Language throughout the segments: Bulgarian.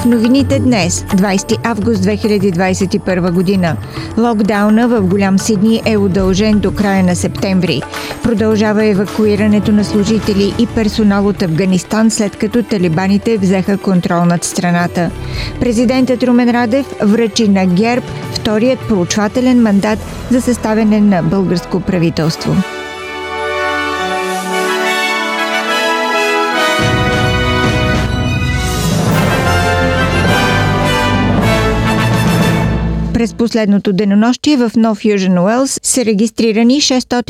новините днес, 20 август 2021 година. Локдауна в Голям Сидни е удължен до края на септември. Продължава евакуирането на служители и персонал от Афганистан, след като талибаните взеха контрол над страната. Президентът Румен Радев връчи на ГЕРБ вторият проучвателен мандат за съставяне на българско правителство. През последното денонощие в Нов Южен Уелс са регистрирани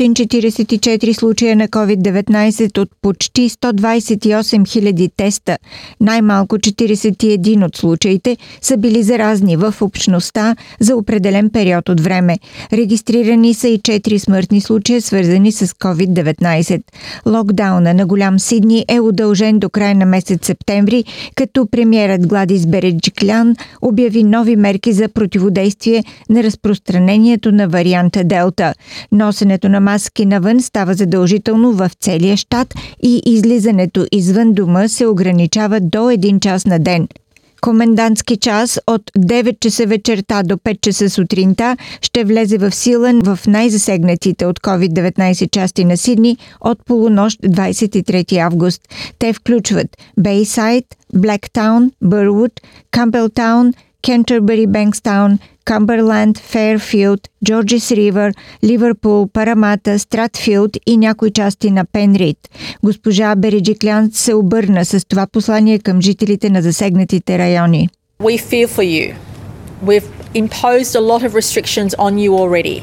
644 случая на COVID-19 от почти 128 000 теста. Най-малко 41 от случаите са били заразни в общността за определен период от време. Регистрирани са и 4 смъртни случая, свързани с COVID-19. Локдауна на Голям Сидни е удължен до края на месец септември, като премиерът Гладис Береджиклян обяви нови мерки за противодействие на разпространението на варианта Делта. Носенето на маски навън става задължително в целия щат и излизането извън дома се ограничава до 1 час на ден. Комендантски час от 9 часа вечерта до 5 часа сутринта ще влезе в сила в най-засегнатите от COVID-19 части на Сидни от полунощ 23 август. Те включват Бейсайд, Блектаун, Бървуд, Кампбелтаун, Кентербъри Бенкстаун, Камбърланд, Фейрфилд, Джорджис Ривър, Ливърпул, Парамата, Стратфилд и някои части на Пенрид. Госпожа Береджиклян се обърна с това послание към жителите на засегнатите райони. We fear for you. We've imposed a lot of restrictions on you already.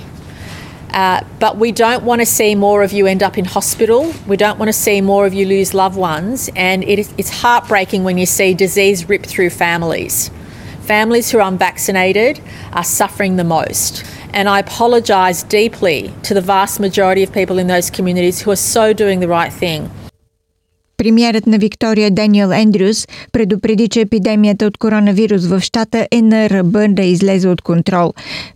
But we don't want to see more of you end up in hospital. We don't want to see more of you lose loved ones. And it's heartbreaking when you see disease rip through families. Families who are unvaccinated are suffering the most. And I apologise deeply to the vast majority of people in those communities who are so doing the right thing. Премиерът на Виктория Даниел Ендрюс предупреди, че епидемията от коронавирус в щата е на ръба да излезе от контрол.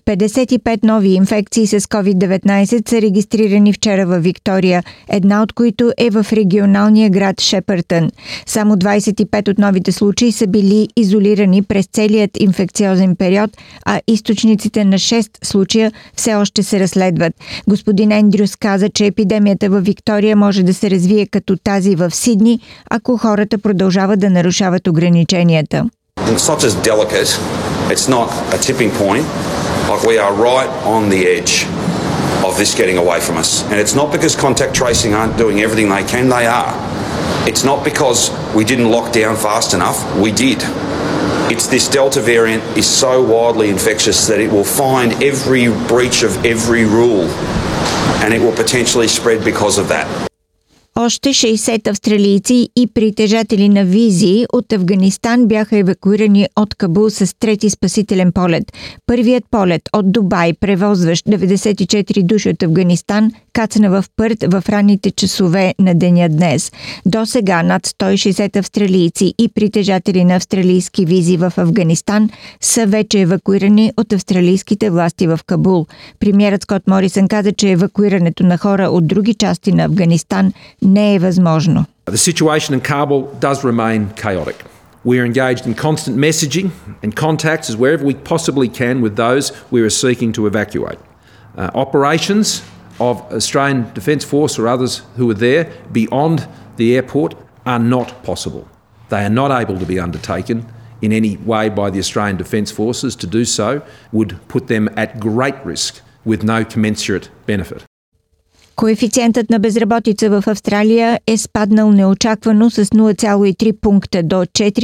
55 нови инфекции с COVID-19 са регистрирани вчера във Виктория, една от които е в регионалния град Шепъртън. Само 25 от новите случаи са били изолирани през целият инфекциозен период, а източниците на 6 случая все още се разследват. Господин Ендрюс каза, че епидемията във Виктория може да се развие като тази в Сидни, ако хората продължават да нарушават ограниченията. It's not just delicate, it's not a tipping point, like we are right on the edge of this getting away from us. And it's not because contact tracing aren't doing everything they can, they are. It's not because we didn't lock down fast enough, we did. It's this Delta variant is so wildly infectious that it will find every breach of every rule and it will potentially spread because of that. Още 60 австралийци и притежатели на визи от Афганистан бяха евакуирани от Кабул с трети спасителен полет. Първият полет от Дубай, превозващ 94 души от Афганистан, кацна в Пърт в ранните часове на деня днес. До сега над 160 австралийци и притежатели на австралийски визи в Афганистан са вече евакуирани от австралийските власти в Кабул. Премиерът Скот Морисън каза, че евакуирането на хора от други части на Афганистан не е възможно. The situation in Kabul does remain chaotic. We are engaged in constant messaging and contacts as wherever we possibly can with those we are seeking to evacuate. Operations of Australian Defence Force or others who are there beyond the airport are not possible. They are not able to be undertaken in any way by the Australian Defence Forces. To do so would put them at great risk with no commensurate benefit. Коефициентът на безработица в Австралия е спаднал неочаквано с 0,3 пункта до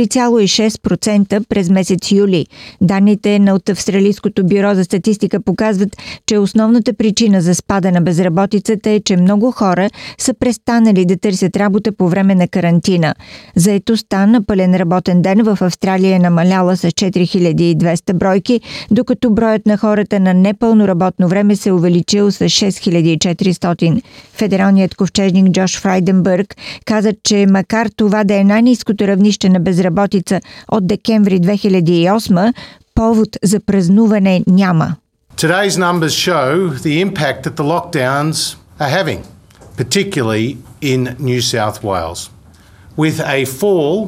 4,6% през месец юли. Данните от Австралийското бюро за статистика показват, че основната причина за спада на безработицата е, че много хора са престанали да търсят работа по време на карантина. Заетостта на пълен работен ден в Австралия е намаляла с 4200 бройки, докато броят на хората на непълно работно време се увеличил с 6400. Федералният ковчежник Джош Фрайденбърг каза, че макар това да е най-ниското равнище на безработица от декември 2008, повод за празнуване няма. Today's numbers show the impact that the lockdowns are having, particularly in New South Wales, with a fall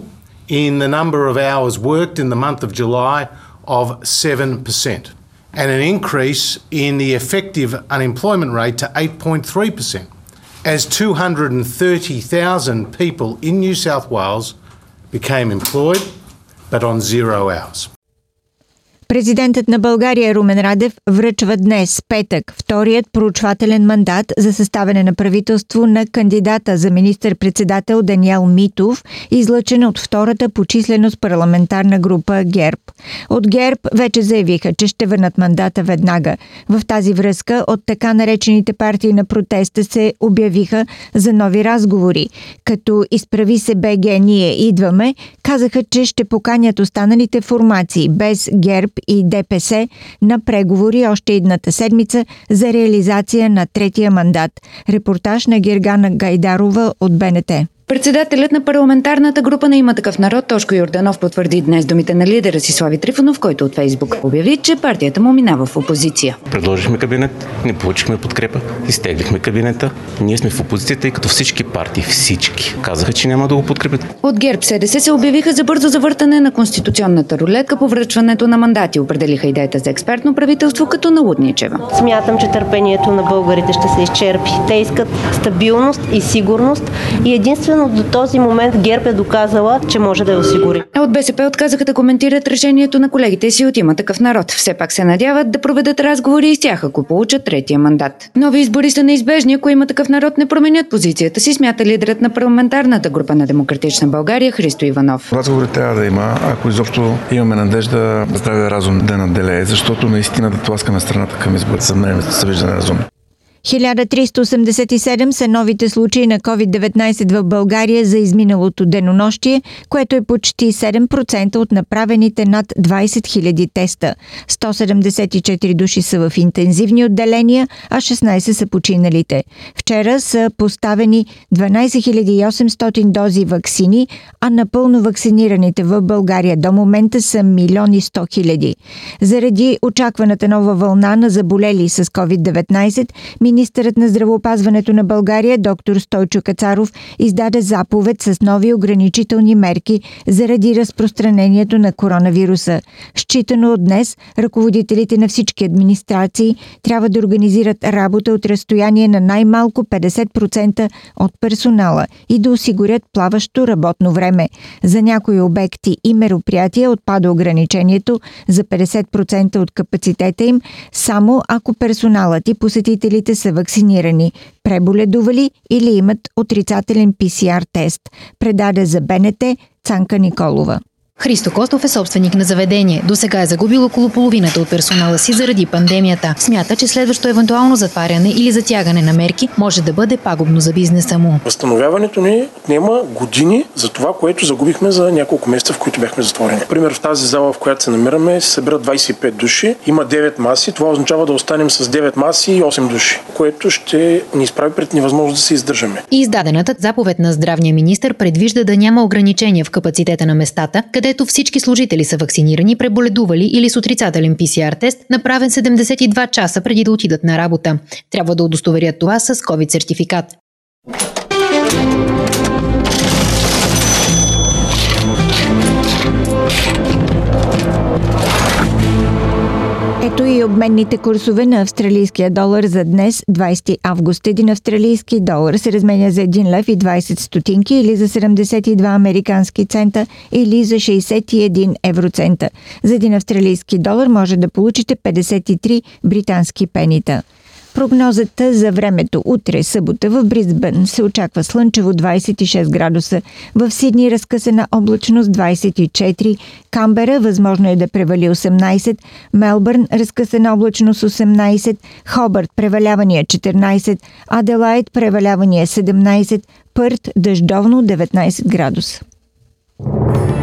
in the number of hours worked in the month of July of 7%, and an increase in the effective unemployment rate to 8.3%, as 230,000 people in New South Wales became employed, but on 0 hours. Президентът на България Румен Радев връчва днес, петък, вторият проучвателен мандат за съставяне на правителство на кандидата за министър-председател Даниел Митов, излъчен от втората по численост парламентарна група ГЕРБ. От ГЕРБ вече заявиха, че ще върнат мандата веднага. В тази връзка от така наречените партии на протеста се обявиха за нови разговори. Като Изправи се БГ ние идваме, казаха, че ще поканят останалите формации без ГЕРБ и ДПС на преговори още идната седмица за реализация на третия мандат. Репортаж на Гергана Гайдарова от БНТ. Председателят на парламентарната група на Има такъв народ Тошко Йорданов потвърди днес думите на лидера си Слави Трифонов, който от Фейсбук обяви, че партията му минава в опозиция. Предложихме кабинет, не получихме подкрепа, изтеглихме кабинета. Ние сме в опозицията, тъй като всички партии, казаха, че няма да го подкрепят. От ГЕРБ СДС се обявиха за бързо завъртане на конституционната рулетка по връчването на мандати. Определиха идеята за експертно правителство като налудничева. Смятам, че търпението на българите ще се изчерпи. Те искат стабилност и сигурност и единствено до този момент ГЕРБ е доказала, че може да я осигури. От БСП отказаха да коментират решението на колегите си от Има такъв народ. Все пак се надяват да проведат разговори и с тях, ако получат третия мандат. Нови избори са неизбежни, ако Има такъв народ не променят позицията си, смята лидерът на парламентарната група на Демократична България Христо Иванов. Разговори трябва да има, ако изобщо имаме надежда здравия разум да наделее, защото наистина да тласкаме страната към избори. Съмнението се вижда неразумно. 1387 са новите случаи на COVID-19 в България за изминалото денонощие, което е почти 7% от направените над 20 000 теста. 174 души са в интензивни отделения, а 16 са починалите. Вчера са поставени 12 800 дози ваксини, а напълно вакцинираните в България до момента са 1 100 000. Заради очакваната нова вълна на заболели с COVID-19, министърът на здравеопазването на България, доктор Стойчо Кацаров, издаде заповед с нови ограничителни мерки заради разпространението на коронавируса. Считано от днес, ръководителите на всички администрации трябва да организират работа от разстояние на най-малко 50% от персонала и да осигурят плаващо работно време. За някои обекти и мероприятия отпада ограничението за 50% от капацитета им, само ако персоналът и посетителите са вакцинирани, преболедували или имат отрицателен PCR тест, предаде за БНТ Цанка Николова. Христо Костов е собственик на заведение. Досега е загубил около половината от персонала си заради пандемията. Смята, че следващо евентуално затваряне или затягане на мерки може да бъде пагубно за бизнеса му. Възстановяването ни отнема години за това, което загубихме за няколко месеца, в които бяхме затворени. Например, в тази зала, в която се намираме, се събират 25 души, има 9 маси. Това означава да останем с 9 маси и 8 души, което ще ни изправи пред невъзможност да се издържаме. И издадената заповед на здравния министър предвижда да няма ограничения в капацитета на местата, където всички служители са вакцинирани, преболедували или с отрицателен PCR тест, направен 72 часа преди да отидат на работа. Трябва да удостоверят това с COVID сертификат. Ето и обменните курсове на австралийския долар за днес, 20 август. Един австралийски долар се разменя за 1 лев и 20 стотинки или за 72 американски цента или за 61 евроцента. За един австралийски долар може да получите 53 британски пенита. Прогнозата за времето утре, събота, в Бризбън се очаква слънчево 26 градуса, в Сидни разкъсана облачност 24, Камбера възможно е да превали 18, Мелбърн разкъсана облачност 18, Хобърт превалявания 14, Аделайд превалявания 17, Пърт дъждовно 19 градуса.